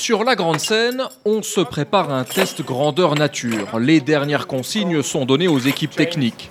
Sur la grande scène, on se prépare à un test grandeur nature. Les dernières consignes sont données aux équipes techniques.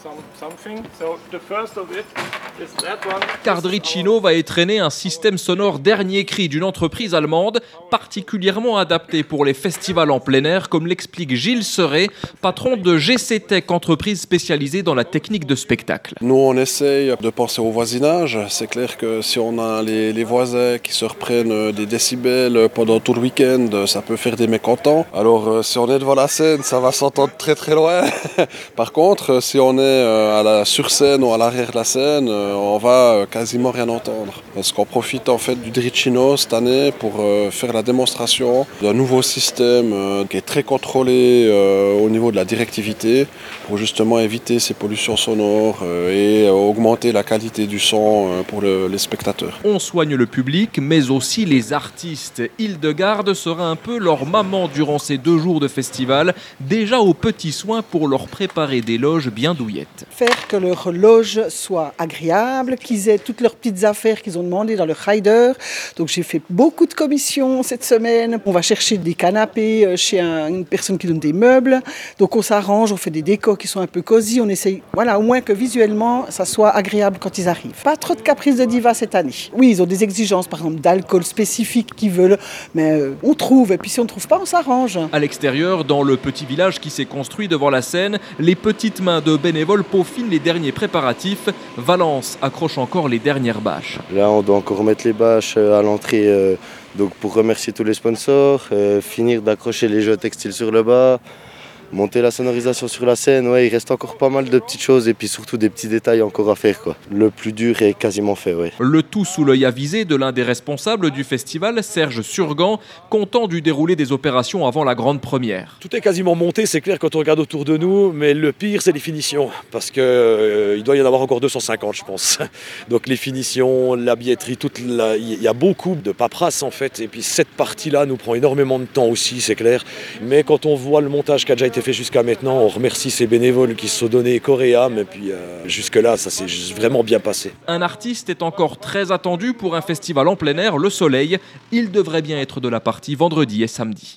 Cardricino va étrenner un système sonore dernier cri d'une entreprise allemande particulièrement adapté pour les festivals en plein air, comme l'explique Gilles Serret, patron de GC Tech, entreprise spécialisée dans la technique de spectacle. Nous, on essaye de penser au voisinage. C'est clair que si on a les voisins qui se reprennent des décibels pendant tout le week-end, ça peut faire des mécontents. Alors, si on est devant la scène, ça va s'entendre très très loin. Par contre, si on est sur scène ou à l'arrière de la scène, on va quasiment rien entendre. Parce qu'on profite en fait du Dricino cette année pour faire la démonstration d'un nouveau système qui est très contrôlé au niveau de la directivité pour justement éviter ces pollutions sonores et augmenter la qualité du son pour les spectateurs. On soigne le public, mais aussi les artistes. Hildegarde sera un peu leur maman durant ces 2 jours de festival, déjà aux petits soins pour leur préparer des loges bien douillettes. Faire que leur loge soit agréable, qu'ils aient toutes leurs petites affaires qu'ils ont demandées dans leur rider. Donc j'ai fait beaucoup de commissions cette semaine. On va chercher des canapés chez une personne qui donne des meubles. Donc on s'arrange, on fait des décors qui sont un peu cosy. On essaye, au moins que visuellement, ça soit agréable quand ils arrivent. Pas trop de caprices de diva cette année. Oui, ils ont des exigences, par exemple, d'alcool spécifique qu'ils veulent. Mais on trouve, et puis si on ne trouve pas, on s'arrange. À l'extérieur, dans le petit village qui s'est construit devant la scène, les petites mains de bénévoles peaufinent les derniers préparatifs. Valence accroche encore les dernières bâches. Là, on doit encore mettre les bâches à l'entrée donc pour remercier tous les sponsors, finir d'accrocher les jeux textiles sur le bas, monter la sonorisation sur la scène. Ouais, il reste encore pas mal de petites choses et puis surtout des petits détails encore à faire, quoi. Le plus dur est quasiment fait, ouais. Le tout sous l'œil avisé de l'un des responsables du festival, Serge Surgan, content du déroulé des opérations avant la grande première. Tout est quasiment monté, c'est clair quand on regarde autour de nous, mais le pire c'est les finitions, parce qu'il doit y en avoir encore 250 je pense. Donc les finitions, la billetterie, il y a beaucoup de paperasse en fait, et puis cette partie-là nous prend énormément de temps aussi, c'est clair. Mais quand on voit le montage qui a déjà été fait jusqu'à maintenant, on remercie ces bénévoles qui se sont donnés corps et âme, et puis jusque-là, ça s'est vraiment bien passé. Un artiste est encore très attendu pour un festival en plein air, le Soleil. Il devrait bien être de la partie vendredi et samedi.